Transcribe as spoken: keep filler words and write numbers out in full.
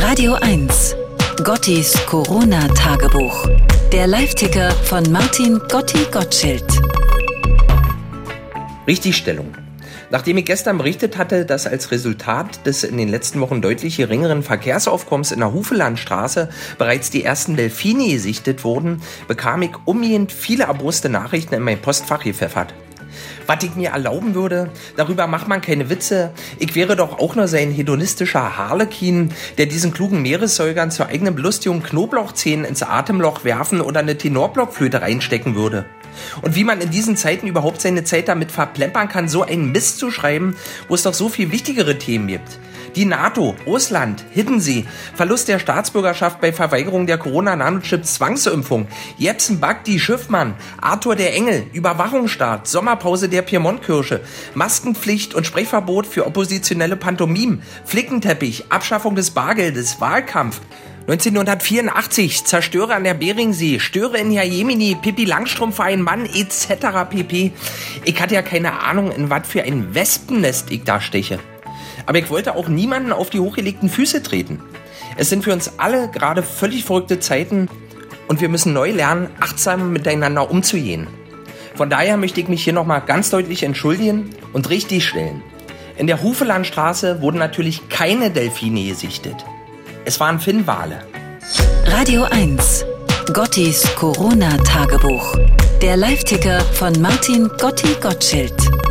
Radio eins. Gottis Corona-Tagebuch. Der Live-Ticker von Martin Gotti Gottschild. Richtigstellung. Nachdem ich gestern berichtet hatte, dass als Resultat des in den letzten Wochen deutlich geringeren Verkehrsaufkommens in der Hufelandstraße bereits die ersten Delfine gesichtet wurden, bekam ich umgehend viele erboste Nachrichten in mein Postfach gepfeffert. Was ich mir erlauben würde, darüber macht man keine Witze. Ich wäre doch auch nur sein hedonistischer Harlekin, der diesen klugen Meeressäugern zur eigenen Belustigung Knoblauchzehen ins Atemloch werfen oder eine Tenorblockflöte reinstecken würde. Und wie man in diesen Zeiten überhaupt seine Zeit damit verplempern kann, so einen Mist zu schreiben, wo es doch so viel wichtigere Themen gibt. Die NATO, Russland, Hiddensee, Verlust der Staatsbürgerschaft bei Verweigerung der Corona-Nanochip-Zwangsimpfung, Jepsen Bagdi Schiffmann, Arthur der Engel, Überwachungsstaat, Sommerpause der Piemontkirsche, Maskenpflicht und Sprechverbot für oppositionelle Pantomimen, Flickenteppich, Abschaffung des Bargeldes, Wahlkampf. neunzehnhundertvierundachtzig, Zerstörer an der Beringsee, Störe in Jemini, Pippi Langstrumpf für einen Mann, et cetera pp. Ich hatte ja keine Ahnung, in was für ein Wespennest ich da steche. Aber ich wollte auch niemanden auf die hochgelegten Füße treten. Es sind für uns alle gerade völlig verrückte Zeiten und wir müssen neu lernen, achtsam miteinander umzugehen. Von daher möchte ich mich hier nochmal ganz deutlich entschuldigen und richtigstellen. In der Hufelandstraße wurden natürlich keine Delfine gesichtet. Es waren Finnwale. Radio eins. Gottis Corona-Tagebuch. Der Live-Ticker von Martin Gotti Gottschild.